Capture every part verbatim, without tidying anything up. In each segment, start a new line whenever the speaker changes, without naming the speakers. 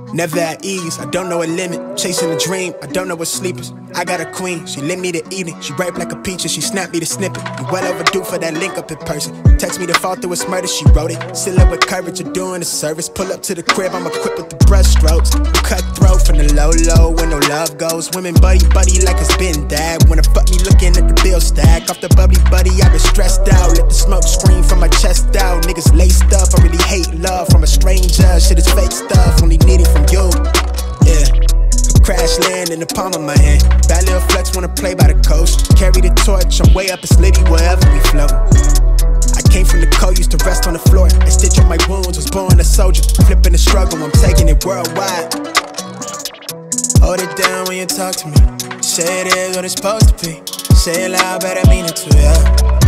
Never at ease, I don't know a limit. Chasing a dream, I don't know what sleepers. I got a queen, she lit me the evening. She ripe like a peach and she snapped me the snippet. You well overdue for that link up in person. Text me to fall through a murder, she wrote it. Still up with courage, you're doing a service. Pull up to the crib, I'm equipped with the brush strokes. Cutthroat from the low low, where no love goes. Women buddy buddy like it's been that. Wanna fuck me looking at the bill stack. Off the bubbly buddy, I've been stressed out. Let the smoke scream from my chest out. Niggas laced up, I really hate love from a stranger. Shit is fake stuff, only need it from you. Yeah, crash land in the palm of my hand. Bad little flex, wanna play by the coast. Carry the torch, I'm way up, it's litty wherever we float. I came from the cold, used to rest on the floor and stitch up my wounds, was born a soldier. Flipping the struggle, I'm taking it worldwide. Hold it down when you talk to me. Say it is what it's supposed to be. Say it loud, but I mean it too, yeah.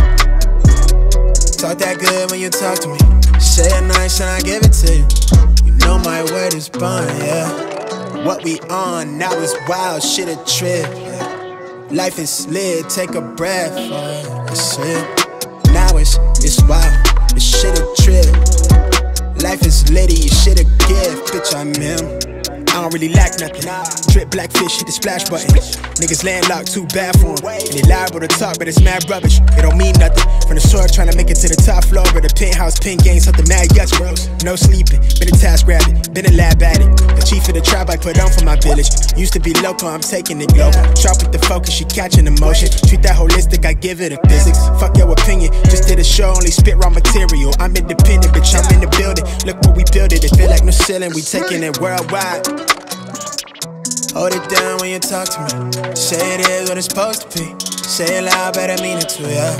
Talk that good when you talk to me. Say it nice and I give it to you. You know my word is bond, yeah. What we on now is wild, shit a trip, yeah. Life is slid, take a breath, yeah. That's it. Now it's, it's wild, this shit a trip. Life is litty, shit a gift, bitch I'm him. I don't really lack nothing. Drip blackfish, hit the splash button. Niggas landlocked, too bad for them. And they liable to talk, but it's mad rubbish. It don't mean nothing. From the sword, trying to make it to the top floor. But the penthouse, pink game, something mad yucks, bros. No sleeping, been a task rabbit, been a lab at it. The chief of the tribe I put on for my village. Used to be local, I'm taking it global. Sharp with the focus, she catching emotion. Treat that holistic, I give it a physics. Fuck your opinion, just did a show, only spit raw material. I'm independent, bitch, I'm in the building. Look what we built it, it feel like no ceiling. We taking it worldwide. Hold it down when you talk to me. Say it is what it's supposed to be. Say it loud, but I mean it too, yeah.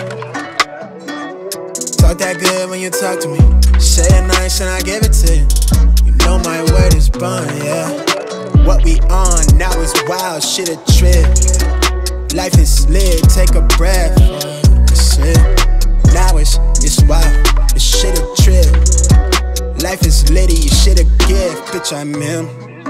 Talk that good when you talk to me. Say it nice and I give it to you. You know my word is bond, yeah. What we on now is wild, shit a trip. Life is slid, take a breath, yeah. That's it. Now it's, it's wild, this shit a trip. Life is litty, shit a gift, bitch I'm him.